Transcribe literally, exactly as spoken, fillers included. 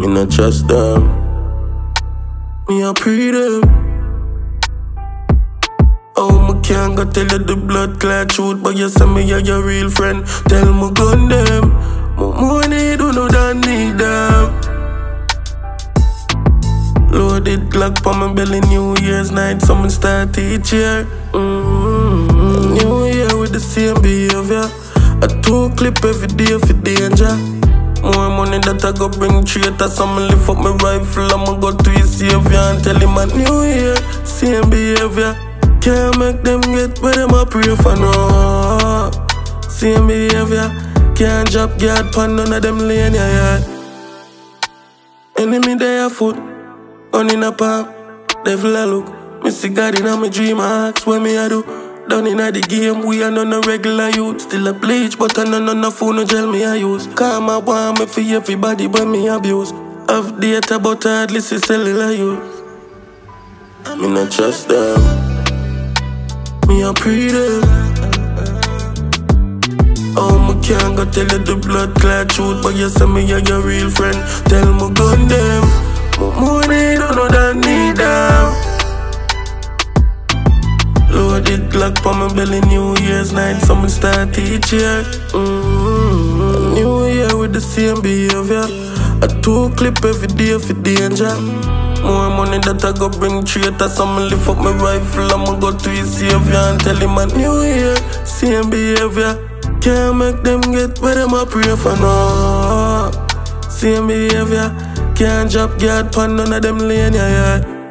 Me not trust them. Me a pre them. Oh, me can't go tell you the blood clot truth, but you say me you're your real friend. Tell me gun them. My money do no that need them. Loaded Glock on my belly, New Year's night, someone start each year. Mm-hmm. New Year with the same behavior. A two clip every day for danger. More money that I go bring traitor. Someone lift up my rifle, I'ma go to his savior and tell him a New Year, same behavior. Can't make them get where them a pray for no. Same behavior. Can't drop guard pan none of them lane, yeah, yeah. Enemy there foot, on in a palm. Devil a look, me see God in a me dream, I ask what me I do. Down in the game, we are none a regular youth. Still a bleach, but I know none of phone no gel me I use. Calm I want me for everybody, but me abuse. Have data, but hardly see cellular use. Me not trust them. Me a pre them. Oh, me can't go tell you the blood clot truth, but you say me you're your real friend. Tell me gun them. My money don't know that need them. Loaded Glock on my belly, New Year's night, someone start each year. Mm-hmm. New Year with the same behavior. A two clip every day for danger. More money that I go bring traitor. Someone lift up my rifle, I'ma go to his savior and tell him a New Year, same behavior. Can't make them get where them a pray for no. Same behavior. Can't drop guard pan none of them lane, yeah, yeah.